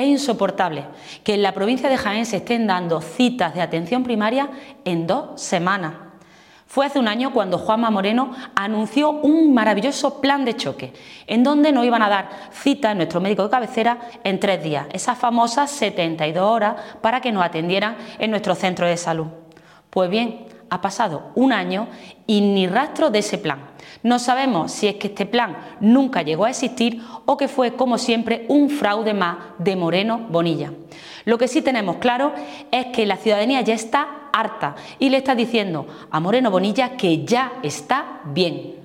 Es insoportable que en la provincia de Jaén se estén dando citas de atención primaria en 2 semanas. Fue hace un año cuando Juanma Moreno anunció un maravilloso plan de choque, en donde nos iban a dar cita en nuestro médico de cabecera en 3 días, esas famosas 72 horas para que nos atendieran en nuestro centro de salud. Pues bien, ha pasado un año y ni rastro de ese plan. No sabemos si es que este plan nunca llegó a existir o que fue, como siempre, un fraude más de Moreno Bonilla. Lo que sí tenemos claro es que la ciudadanía ya está harta y le está diciendo a Moreno Bonilla que ya está bien.